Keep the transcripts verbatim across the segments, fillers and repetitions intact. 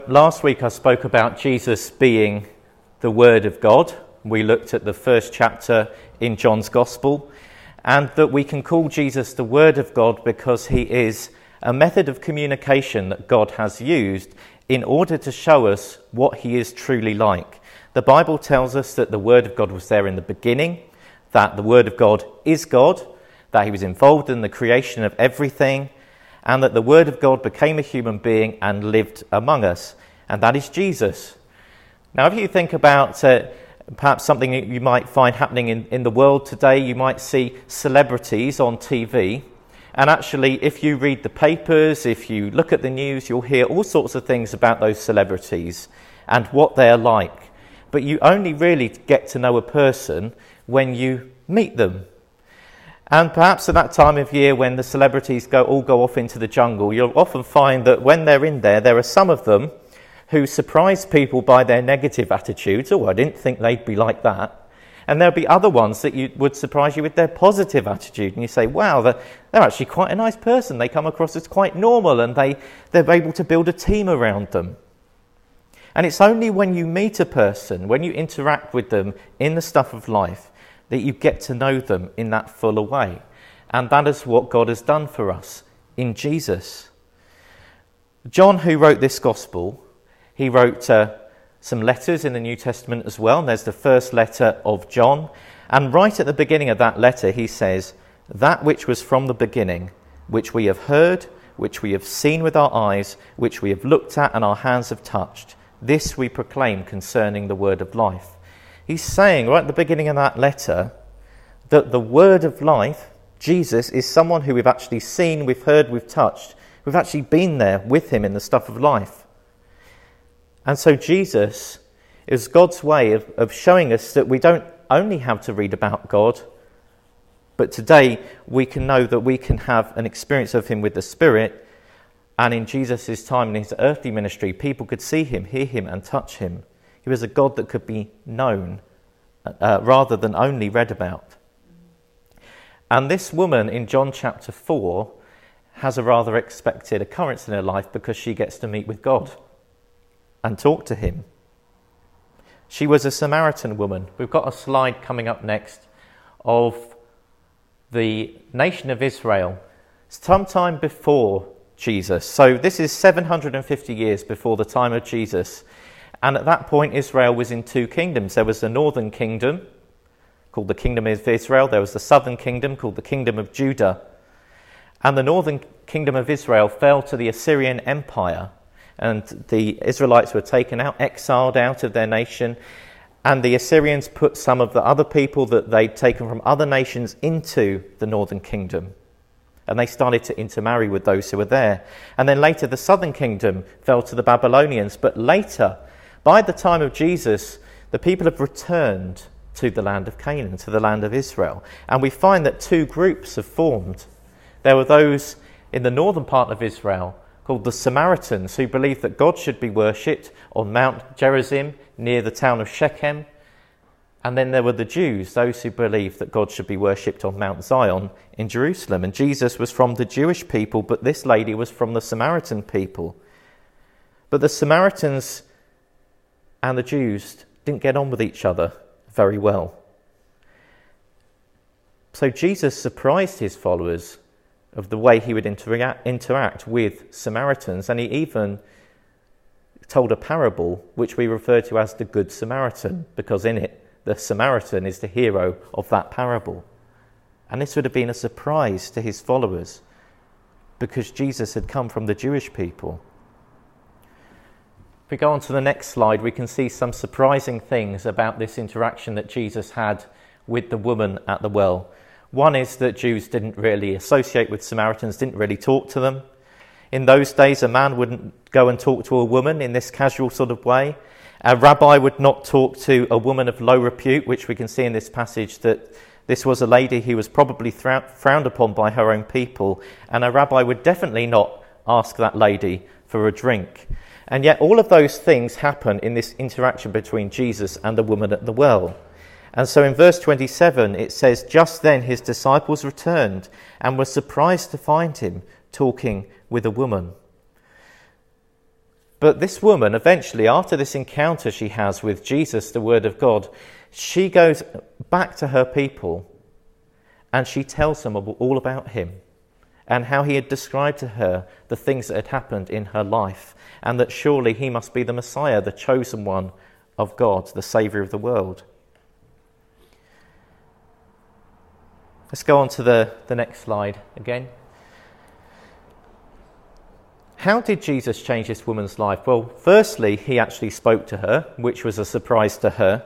Last week I spoke about Jesus being the Word of God. We looked at the first chapter in John's Gospel, and that we can call Jesus the Word of God because he is a method of communication that God has used in order to show us what he is truly like. The Bible tells us that the Word of God was there in the beginning, that the Word of God is God, that he was involved in the creation of everything, and that the Word of God became a human being and lived among us, and that is Jesus. Now, if you think about uh, perhaps something that you might find happening in, in the world today, you might see celebrities on T V, and actually, if you read the papers, if you look at the news, you'll hear all sorts of things about those celebrities and what they're like. But you only really get to know a person when you meet them. And perhaps at that time of year when the celebrities go all go off into the jungle, you'll often find that when they're in there, there are some of them who surprise people by their negative attitudes. Oh, I didn't think they'd be like that. And there'll be other ones that you would surprise you with their positive attitude. And you say, wow, they're, they're actually quite a nice person. They come across as quite normal, and they, they're able to build a team around them. And it's only when you meet a person, when you interact with them in the stuff of life, that you get to know them in that fuller way. And that is what God has done for us in Jesus. John, who wrote this gospel, he wrote uh, some letters in the New Testament as well. And there's the first letter of John. And right at the beginning of that letter, he says, "That which was from the beginning, which we have heard, which we have seen with our eyes, which we have looked at and our hands have touched, this we proclaim concerning the word of life." He's saying right at the beginning of that letter that the word of life, Jesus, is someone who we've actually seen, we've heard, we've touched. We've actually been there with him in the stuff of life. And so Jesus is God's way of, of showing us that we don't only have to read about God, but today we can know that we can have an experience of him with the Spirit. And in Jesus' time, in his earthly ministry, people could see him, hear him and touch him. He was a God that could be known uh, rather than only read about. And this woman in John chapter four has a rather expected occurrence in her life because she gets to meet with God and talk to him. She was a Samaritan woman. We've got a slide coming up next of the nation of Israel sometime before Jesus. So this is seven hundred fifty years before the time of Jesus. And at that point, Israel was in two kingdoms. There was the northern kingdom, called the Kingdom of Israel. There was the southern kingdom, called the Kingdom of Judah. And the northern kingdom of Israel fell to the Assyrian Empire. And the Israelites were taken out, exiled out of their nation. And the Assyrians put some of the other people that they'd taken from other nations into the northern kingdom. And they started to intermarry with those who were there. And then later, the southern kingdom fell to the Babylonians. But later, by the time of Jesus, the people have returned to the land of Canaan, to the land of Israel. And we find that two groups have formed. There were those in the northern part of Israel called the Samaritans, who believed that God should be worshipped on Mount Gerizim near the town of Shechem. And then there were the Jews, those who believed that God should be worshipped on Mount Zion in Jerusalem. And Jesus was from the Jewish people, but this lady was from the Samaritan people. But the Samaritans and the Jews didn't get on with each other very well. So Jesus surprised his followers of the way he would interact, interact with Samaritans, and he even told a parable which we refer to as the Good Samaritan, because in it the Samaritan is the hero of that parable. And this would have been a surprise to his followers because Jesus had come from the Jewish people. If we go on to the next slide, we can see some surprising things about this interaction that Jesus had with the woman at the well. One is that Jews didn't really associate with Samaritans, didn't really talk to them. In those days, a man wouldn't go and talk to a woman in this casual sort of way. A rabbi would not talk to a woman of low repute, which we can see in this passage that this was a lady who was probably frowned upon by her own people, and a rabbi would definitely not ask that lady for a drink. And yet all of those things happen in this interaction between Jesus and the woman at the well. And so in verse twenty-seven, it says, "Just then his disciples returned and were surprised to find him talking with a woman." But this woman, eventually, after this encounter she has with Jesus, the Word of God, she goes back to her people and she tells them all about him and how he had described to her the things that had happened in her life, and that surely he must be the Messiah, the chosen one of God, the Saviour of the world. Let's go on to the, the next slide again. How did Jesus change this woman's life? Well, firstly, he actually spoke to her, which was a surprise to her.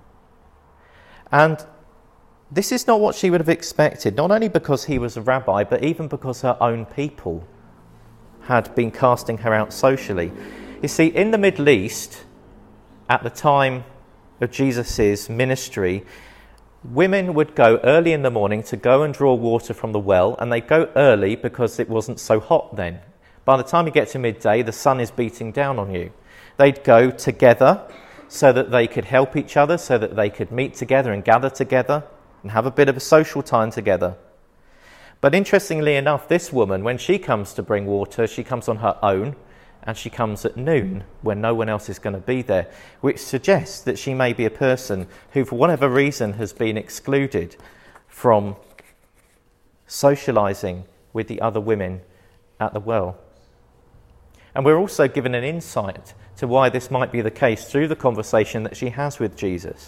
And this is not what she would have expected, not only because he was a rabbi, but even because her own people had been casting her out socially. You see, in the Middle East, at the time of Jesus' ministry, women would go early in the morning to go and draw water from the well, and they'd go early because it wasn't so hot then. By the time you get to midday, the sun is beating down on you. They'd go together so that they could help each other, so that they could meet together and gather together and have a bit of a social time together. But interestingly enough, this woman, when she comes to bring water, she comes on her own, and she comes at noon when no one else is going to be there, which suggests that she may be a person who, for whatever reason, has been excluded from socialising with the other women at the well. And we're also given an insight to why this might be the case through the conversation that she has with Jesus.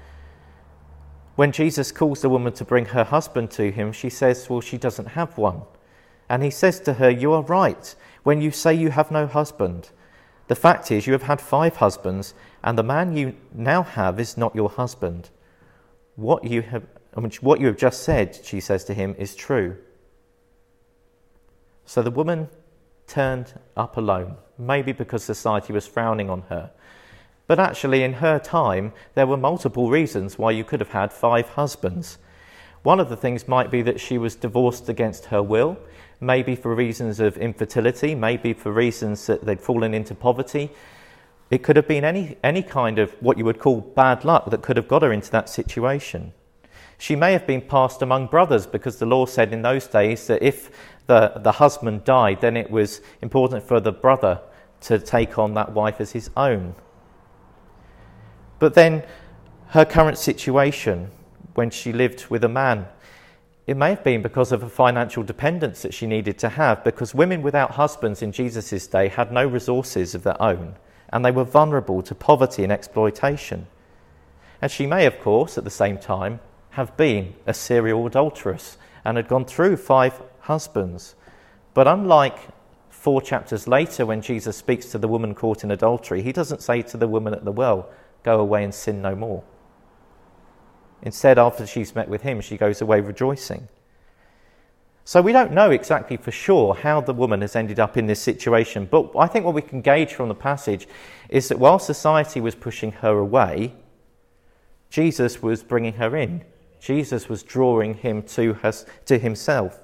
When Jesus calls the woman to bring her husband to him, she says, well, she doesn't have one. And he says to her, you are right when you say you have no husband. The fact is, you have had five husbands, and the man you now have is not your husband. What you have, what you have just said, she says to him, is true. So the woman turned up alone, maybe because society was frowning on her. But actually, in her time, there were multiple reasons why you could have had five husbands. One of the things might be that she was divorced against her will, maybe for reasons of infertility, maybe for reasons that they'd fallen into poverty. It could have been any, any kind of what you would call bad luck that could have got her into that situation. She may have been passed among brothers, because the law said in those days that if the, the husband died, then it was important for the brother to take on that wife as his own. But then her current situation, when she lived with a man, it may have been because of a financial dependence that she needed to have, because women without husbands in Jesus' day had no resources of their own, and they were vulnerable to poverty and exploitation. And she may, of course, at the same time, have been a serial adulteress and had gone through five husbands. But unlike four chapters later, when Jesus speaks to the woman caught in adultery, he doesn't say to the woman at the well, go away and sin no more. Instead, after she's met with him, she goes away rejoicing. So we don't know exactly for sure how the woman has ended up in this situation, but I think what we can gauge from the passage is that while society was pushing her away, Jesus was bringing her in. Jesus was drawing him to, her, to himself.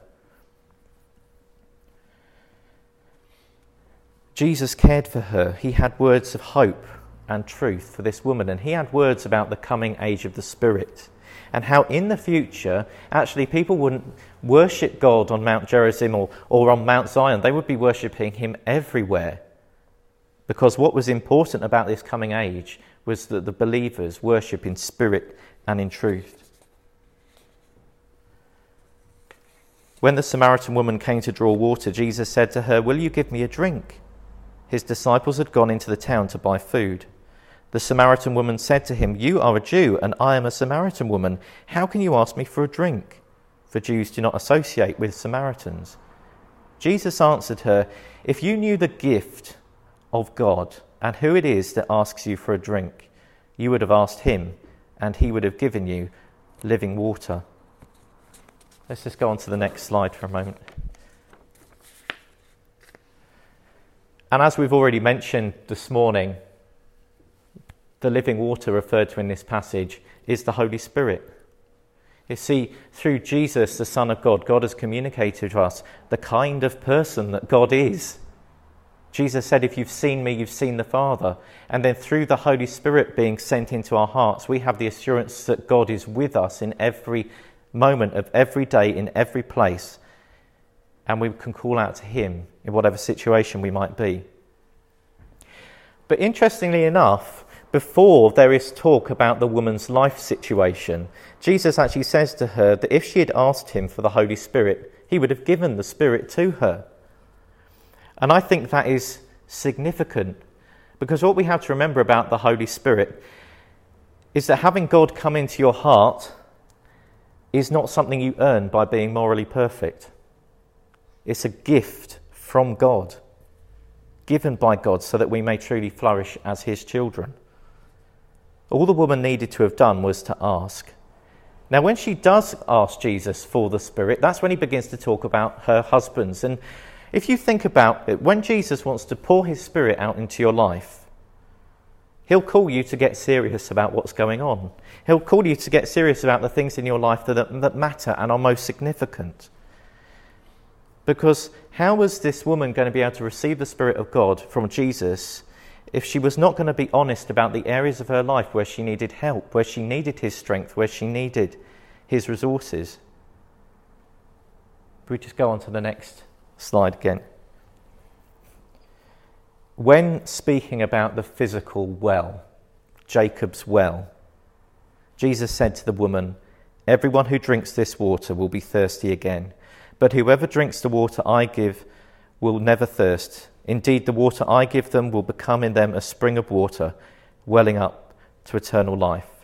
Jesus cared for her. He had words of hope and truth for this woman, and he had words about the coming age of the Spirit, and how in the future actually people wouldn't worship God on Mount Gerizim or, or on Mount Zion. They would be worshipping him everywhere, because what was important about this coming age was that the believers worship in spirit and in truth. When the Samaritan woman came to draw water, Jesus said to her, will you give me a drink? His disciples had gone into the town to buy food. The Samaritan woman said to him, you are a Jew, and I am a Samaritan woman. How can you ask me for a drink? For Jews do not associate with Samaritans. Jesus answered her, if you knew the gift of God and who it is that asks you for a drink, you would have asked him, and he would have given you living water. Let's just go on to the next slide for a moment. And as we've already mentioned this morning, the living water referred to in this passage is the Holy Spirit. You see, through Jesus, the Son of God, God has communicated to us the kind of person that God is. Jesus said, if you've seen me, you've seen the Father. And then through the Holy Spirit being sent into our hearts, we have the assurance that God is with us in every moment of every day, in every place. And we can call out to him in whatever situation we might be. But interestingly enough, before there is talk about the woman's life situation, Jesus actually says to her that if she had asked him for the Holy Spirit, he would have given the Spirit to her. And I think that is significant, because what we have to remember about the Holy Spirit is that having God come into your heart is not something you earn by being morally perfect. It's a gift from God, given by God so that we may truly flourish as his children. All the woman needed to have done was to ask. Now, when she does ask Jesus for the Spirit, that's when he begins to talk about her husbands. And if you think about it, when Jesus wants to pour his Spirit out into your life, he'll call you to get serious about what's going on. He'll call you to get serious about the things in your life that, that matter and are most significant. Because how was this woman going to be able to receive the Spirit of God from Jesus if she was not going to be honest about the areas of her life where she needed help, where she needed his strength, where she needed his resources? We just go on to the next slide again. When speaking about the physical well, Jacob's well, Jesus said to the woman, "Everyone who drinks this water will be thirsty again, but whoever drinks the water I give will never thirst. Indeed, the water I give them will become in them a spring of water, welling up to eternal life."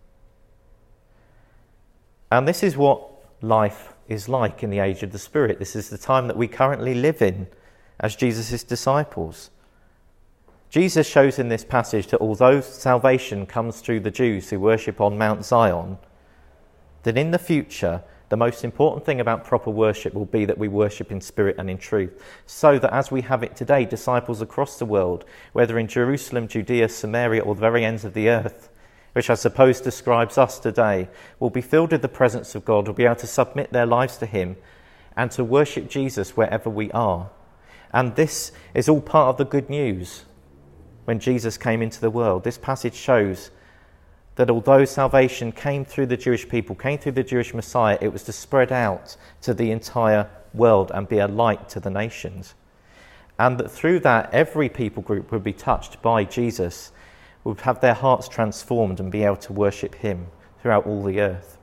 And this is what life is like in the age of the Spirit. This is the time that we currently live in as Jesus' disciples. Jesus shows in this passage that although salvation comes through the Jews who worship on Mount Zion, that in the future the most important thing about proper worship will be that we worship in spirit and in truth, so that as we have it today, disciples across the world, whether in Jerusalem, Judea, Samaria, or the very ends of the earth, which I suppose describes us today, will be filled with the presence of God, will be able to submit their lives to him and to worship Jesus wherever we are. And this is all part of the good news. When Jesus came into the world, this passage shows that although salvation came through the Jewish people, came through the Jewish Messiah, it was to spread out to the entire world and be a light to the nations. And that through that, every people group would be touched by Jesus, would have their hearts transformed and be able to worship him throughout all the earth.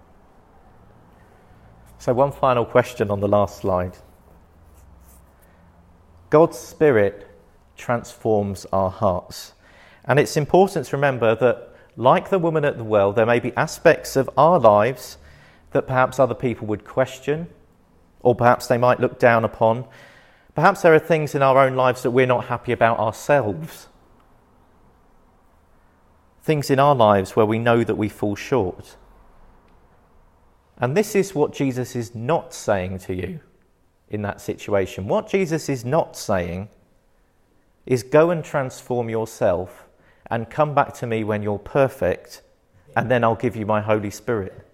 So one final question on the last slide. God's Spirit transforms our hearts. And it's important to remember that, like the woman at the well, there may be aspects of our lives that perhaps other people would question, or perhaps they might look down upon. Perhaps there are things in our own lives that we're not happy about ourselves. Things in our lives where we know that we fall short. And this is what Jesus is not saying to you in that situation. What Jesus is not saying is go and transform yourself and come back to me when you're perfect, and then I'll give you my Holy Spirit.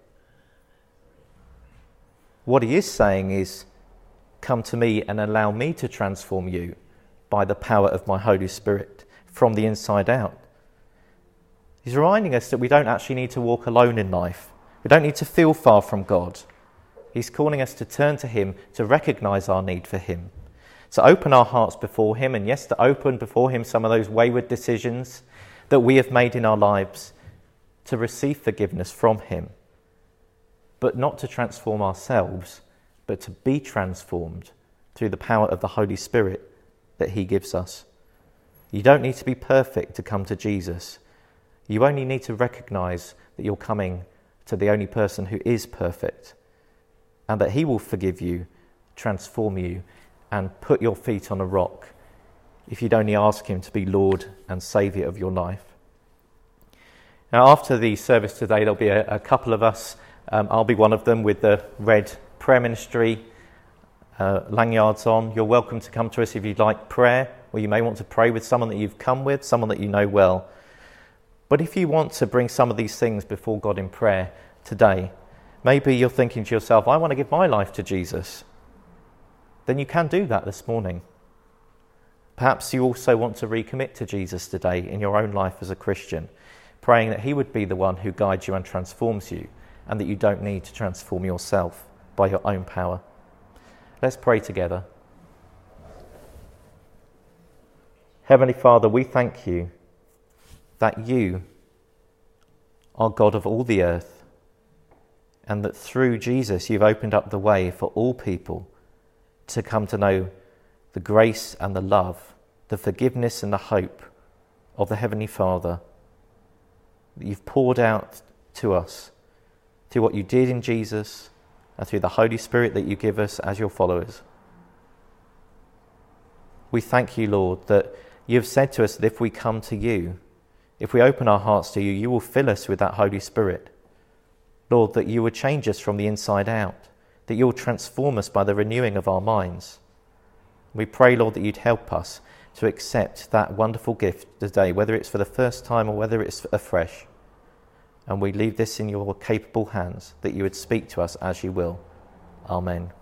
What he is saying is, come to me and allow me to transform you by the power of my Holy Spirit from the inside out. He's reminding us that we don't actually need to walk alone in life. We don't need to feel far from God. He's calling us to turn to him, to recognise our need for him, to open our hearts before him, and yes, to open before him some of those wayward decisions that we have made in our lives, to receive forgiveness from him, but not to transform ourselves, but to be transformed through the power of the Holy Spirit that he gives us. You don't need to be perfect to come to Jesus. You only need to recognise that you're coming to the only person who is perfect, and that he will forgive you, transform you, and put your feet on a rock if you'd only ask him to be Lord and Saviour of your life. Now, after the service today, there'll be a, a couple of us. Um, I'll be one of them with the red prayer ministry uh, lanyards on. You're welcome to come to us if you'd like prayer, or you may want to pray with someone that you've come with, someone that you know well. But if you want to bring some of these things before God in prayer today, maybe you're thinking to yourself, I want to give my life to Jesus. Then you can do that this morning. Perhaps you also want to recommit to Jesus today in your own life as a Christian, praying that he would be the one who guides you and transforms you, and that you don't need to transform yourself by your own power. Let's pray together. Heavenly Father, we thank you that you are God of all the earth, and that through Jesus you've opened up the way for all people to come to know the grace and the love, the forgiveness and the hope of the Heavenly Father that you've poured out to us through what you did in Jesus and through the Holy Spirit that you give us as your followers. We thank you, Lord, that you've said to us that if we come to you, if we open our hearts to you, you will fill us with that Holy Spirit. Lord, that you would change us from the inside out, that you will transform us by the renewing of our minds. We pray, Lord, that you'd help us to accept that wonderful gift today, whether it's for the first time or whether it's afresh. And we leave this in your capable hands, that you would speak to us as you will. Amen.